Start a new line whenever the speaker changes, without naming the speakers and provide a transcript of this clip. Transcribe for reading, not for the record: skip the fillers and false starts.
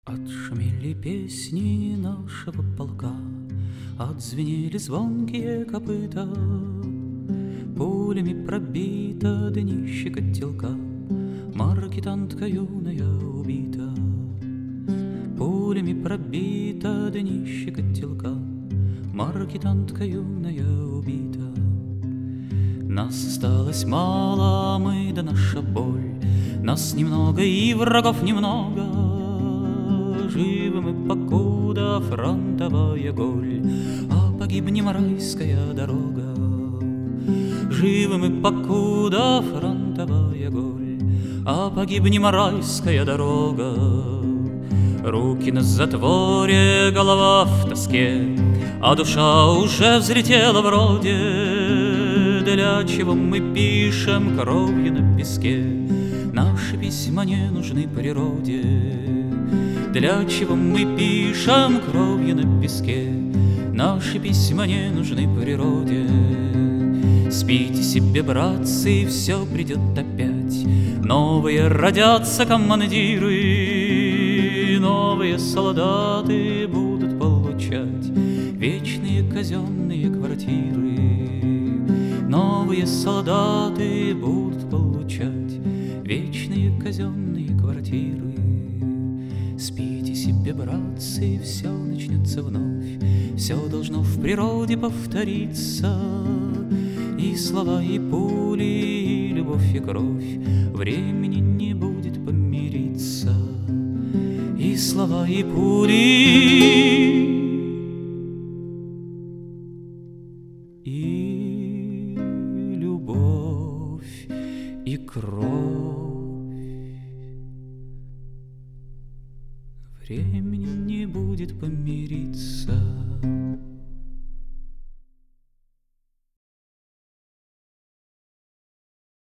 Отшумели песни нашего полка, отзвенели звонкие копыта. Пулями пробито днище котелка, маркетантка юная убита. Пулями пробито днище котелка, маркетантка юная убита. Нас осталось мало, мы да наша боль, нас немного и врагов немного. Живы мы, покуда фронтовая голь, а погибнем райская дорога. Живы мы, покуда фронтовая голь, а погибнем райская дорога. Руки на затворе, голова в тоске, а душа уже взлетела вроде. Для чего мы пишем кровью на песке? Наши письма не нужны природе. Для чего мы пишем кровью на песке? Наши письма не нужны природе. Спите себе, братцы, все придет опять. Новые родятся командиры, новые солдаты будут получать вечные казенные квартиры. Новые солдаты будут получать вечные казенные квартиры. Спите себе, братцы, все начнется вновь, все должно в природе повториться. И слова, и пули, и любовь, и кровь, времени не будет помириться. И слова, и пули, и любовь, и кровь, времени не будет помириться.